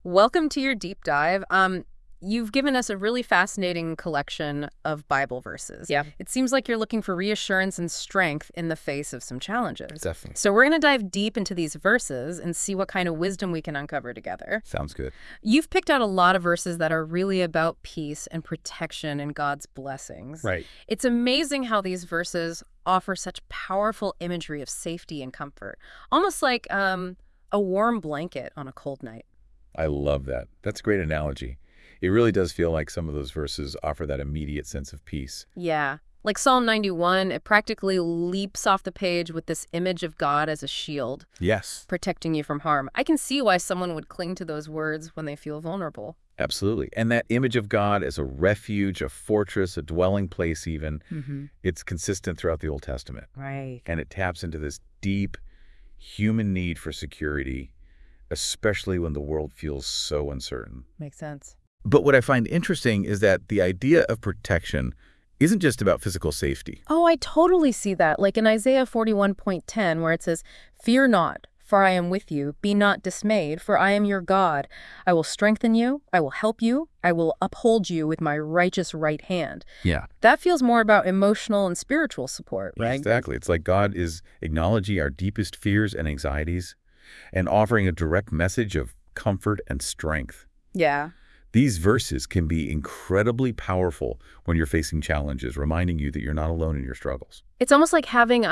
Welcome to your deep dive. You've given us a really fascinating collection of Bible verses. Yeah. It seems like you're looking for reassurance and strength in the face of some challenges. Definitely. So we're going to dive deep into these verses and see what kind of wisdom we can uncover together. Sounds good. You've picked out a lot of verses that are really about peace and protection and God's blessings. Right. It's amazing how these verses offer such powerful imagery of safety and comfort, almost like a warm blanket on a cold night. I love that. That's a great analogy. It really does feel like some of those verses offer that immediate sense of peace. Yeah. Like Psalm 91, it practically leaps off the page with this image of God as a shield, Yes, protecting you from harm. I can see why someone would cling to those words when they feel vulnerable. absolutely. And that image of God as a refuge, a fortress, a dwelling place even, it's consistent throughout the Old Testament. Right. And it taps into this deep human need for security, especially when the world feels so uncertain. Makes sense. But what I find interesting is that the idea of protection isn't just about physical safety. Oh, I totally see that. Like in Isaiah 41:10, where it says, "Fear not, for I am with you. Be not dismayed, for I am your God. I will strengthen you. I will help you. I will uphold you with my righteous right hand." Yeah. That feels more about emotional and spiritual support, right? Exactly. It's like God is acknowledging our deepest fears and anxieties and offering a direct message of comfort and strength. Yeah. These verses can be incredibly powerful when you're facing challenges, reminding you that you're not alone in your struggles. It's almost like having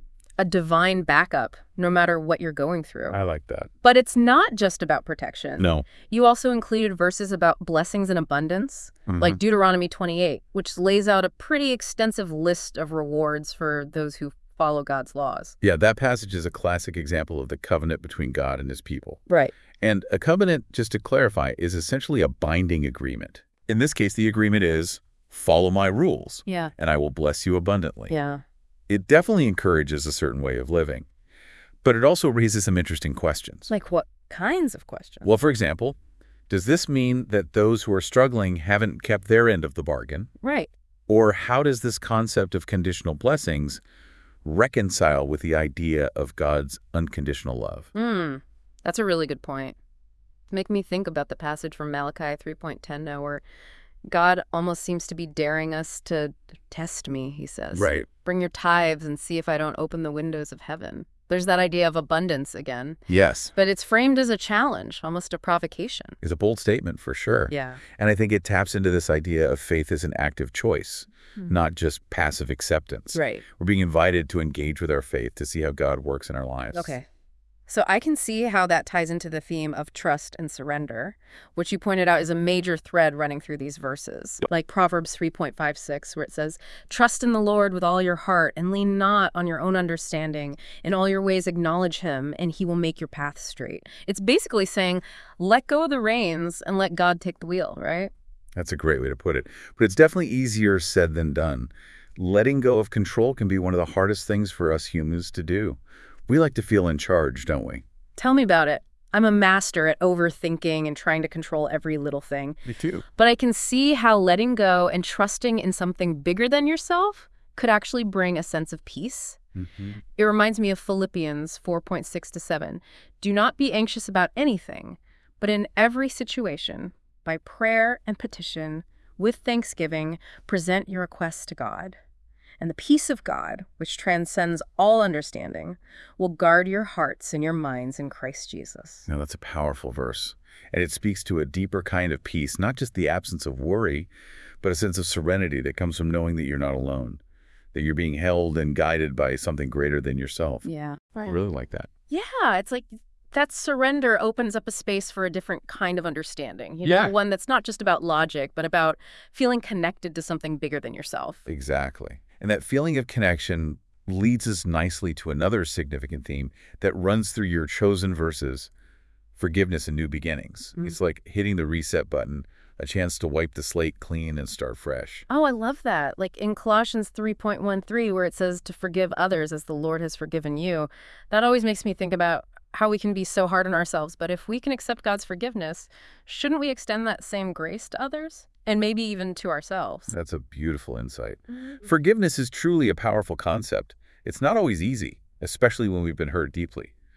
a divine backup no matter what you're going through. I like that. But it's not just about protection. No. You also included verses about blessings and abundance, like Deuteronomy 28, which lays out a pretty extensive list of rewards for those who follow God's laws. Yeah, that passage is a classic example of the covenant between God and his people. Right. And a covenant, just to clarify, is essentially a binding agreement. In this case, the agreement is, follow my rules, Yeah. and I will bless you abundantly. Yeah. It definitely encourages a certain way of living, but it also raises some interesting questions. Like what kinds of questions? Well, for example, does this mean that those who are struggling haven't kept their end of the bargain? Right. Or how does this concept of conditional blessings reconcile with the idea of God's unconditional love? That's a really good point. Make me think about the passage from Malachi 3:10 now, where God almost seems to be daring us to test me, he says. Right. Bring your tithes and see if I don't open the windows of heaven. There's that idea of abundance again. Yes, But it's framed as a challenge, almost a provocation. is a bold statement for sure. Yeah. And I think it taps into this idea of faith as an active choice, not just passive acceptance. Right. We're being invited to engage with our faith to see how God works in our lives. Okay. So I can see how that ties into the theme of trust and surrender, which you pointed out is a major thread running through these verses. Like Proverbs 3:56, where it says, "Trust in the Lord with all your heart and lean not on your own understanding. In all your ways acknowledge him, and he will make your path straight." It's basically saying, let go of the reins and let God take the wheel, right? That's a great way to put it. But it's definitely easier said than done. Letting go of control can be one of the hardest things for us humans to do. We like to feel in charge, don't we? Tell me about it. I'm a master at overthinking and trying to control every little thing. Me too. But I can see how letting go and trusting in something bigger than yourself could actually bring a sense of peace. It reminds me of Philippians 4:6-7. "Do not be anxious about anything, but in every situation, by prayer and petition, with thanksgiving, present your requests to God. And the peace of God, which transcends all understanding, will guard your hearts and your minds in Christ Jesus." Now, that's a powerful verse. And it speaks to a deeper kind of peace, not just the absence of worry, but a sense of serenity that comes from knowing that you're not alone, that you're being held and guided by something greater than yourself. Yeah. I really like that. Yeah, it's like that surrender opens up a space for a different kind of understanding. Yeah. One that's not just about logic, but about feeling connected to something bigger than yourself. Exactly. And that feeling of connection leads us nicely to another significant theme that runs through your chosen verses, forgiveness and new beginnings. It's like hitting the reset button, a chance to wipe the slate clean and start fresh. Oh, I love that. Like in Colossians 3:13, where it says to forgive others as the Lord has forgiven you. That always makes me think about how we can be so hard on ourselves. But if we can accept God's forgiveness, shouldn't we extend that same grace to others? And maybe even to ourselves? That's a beautiful insight. Forgiveness is truly a powerful concept. It's not always easy, especially when we've been hurt deeply.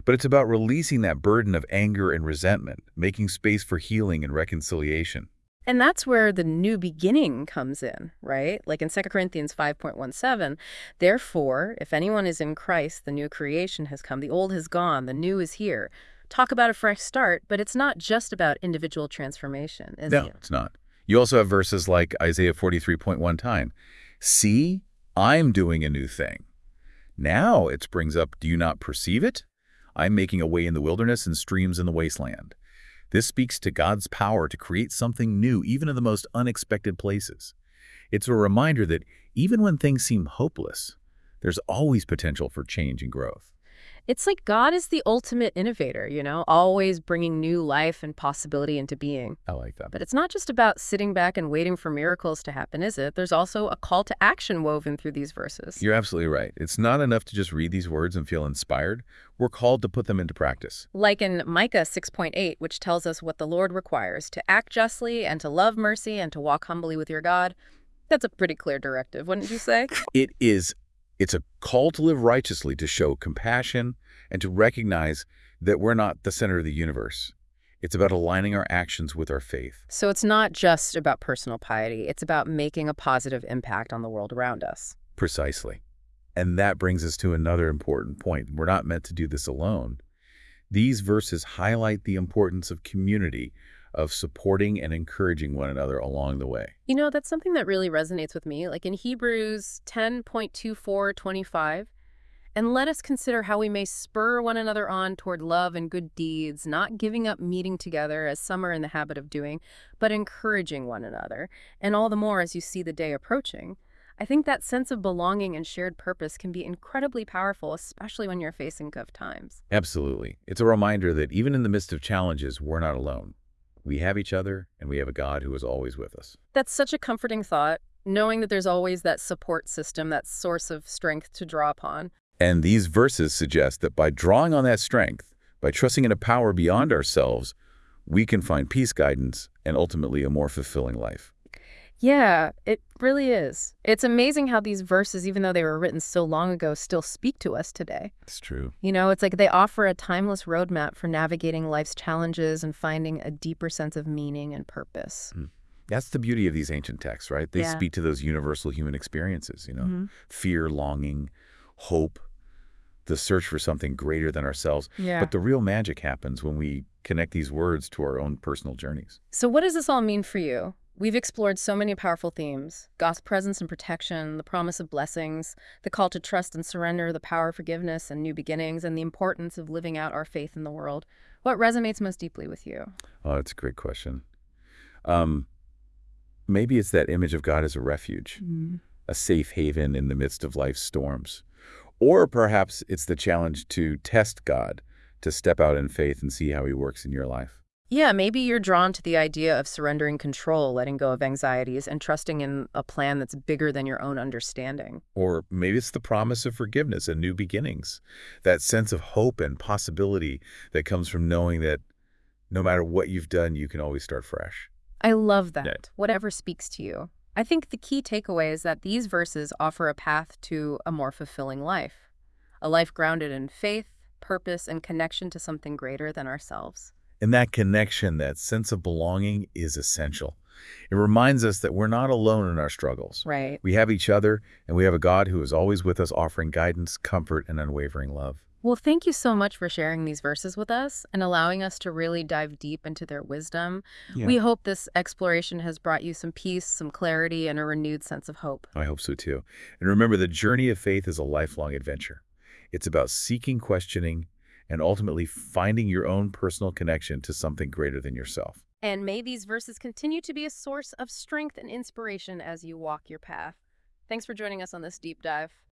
But it's about releasing that burden of anger and resentment, making space for healing and reconciliation. And that's where the new beginning comes in, right? Like in 2 Corinthians 5:17, therefore, if anyone is in Christ, the new creation has come, the old has gone, the new is here. Talk about a fresh start, but it's not just about individual transformation, is No, it? it's not. You also have verses like Isaiah 43:1, see, I'm doing a new thing. Now it springs up, do you not perceive it? I'm making a way in the wilderness and streams in the wasteland. This speaks to God's power to create something new, even in the most unexpected places. It's a reminder that even when things seem hopeless, there's always potential for change and growth. It's like God is the ultimate innovator, always bringing new life and possibility into being. I like that. But it's not just about sitting back and waiting for miracles to happen, is it? There's also a call to action woven through these verses. You're absolutely right. It's not enough to just read these words and feel inspired. We're called to put them into practice. Like in Micah 6:8, which tells us what the Lord requires, to act justly and to love mercy and to walk humbly with your God. That's a pretty clear directive, wouldn't you say? It is. It's a call to live righteously, to show compassion, and to recognize that we're not the center of the universe. It's about aligning our actions with our faith. So it's not just about personal piety. It's about making a positive impact on the world around us. Precisely. And that brings us to another important point. We're not meant to do this alone. These verses highlight the importance of community, of supporting and encouraging one another along the way. That's something that really resonates with me. Like in Hebrews 10:24-25, and let us consider how we may spur one another on toward love and good deeds, not giving up meeting together as some are in the habit of doing, but encouraging one another, and all the more as you see the day approaching. I think that sense of belonging and shared purpose can be incredibly powerful, especially when you're facing tough times. Absolutely. It's a reminder that even in the midst of challenges, we're not alone. We have each other, and we have a God who is always with us. That's such a comforting thought, knowing that there's always that support system, that source of strength to draw upon. And these verses suggest that by drawing on that strength, by trusting in a power beyond ourselves, we can find peace, guidance, and ultimately a more fulfilling life. Yeah, it really is. It's amazing how these verses, even though they were written so long ago, still speak to us today. It's true. It's like they offer a timeless roadmap for navigating life's challenges and finding a deeper sense of meaning and purpose. That's the beauty of these ancient texts, right? They Yeah. speak to those universal human experiences, fear, longing, hope, the search for something greater than ourselves. Yeah. But the real magic happens when we connect these words to our own personal journeys. So what does this all mean for you? We've explored so many powerful themes: God's presence and protection, the promise of blessings, the call to trust and surrender, the power of forgiveness and new beginnings, and the importance of living out our faith in the world. What resonates most deeply with you? Oh, that's a great question. Maybe it's that image of God as a refuge, a safe haven in the midst of life's storms. Or perhaps it's the challenge to test God, to step out in faith and see how he works in your life. Yeah, maybe you're drawn to the idea of surrendering control, letting go of anxieties, and trusting in a plan that's bigger than your own understanding. Or maybe it's the promise of forgiveness and new beginnings, that sense of hope and possibility that comes from knowing that no matter what you've done, you can always start fresh. I love that. Yeah. Whatever speaks to you. I think the key takeaway is that these verses offer a path to a more fulfilling life. A life grounded in faith, purpose, and connection to something greater than ourselves. And that connection, that sense of belonging is essential. It reminds us that we're not alone in our struggles. Right. We have each other, and we have a God who is always with us, offering guidance, comfort, and unwavering love. Well, thank you so much for sharing these verses with us and allowing us to really dive deep into their wisdom. Yeah. We hope this exploration has brought you some peace, some clarity, and a renewed sense of hope. I hope so too. And remember, the journey of faith is a lifelong adventure. It's about seeking, questioning, and ultimately finding your own personal connection to something greater than yourself. And may these verses continue to be a source of strength and inspiration as you walk your path. Thanks for joining us on this deep dive.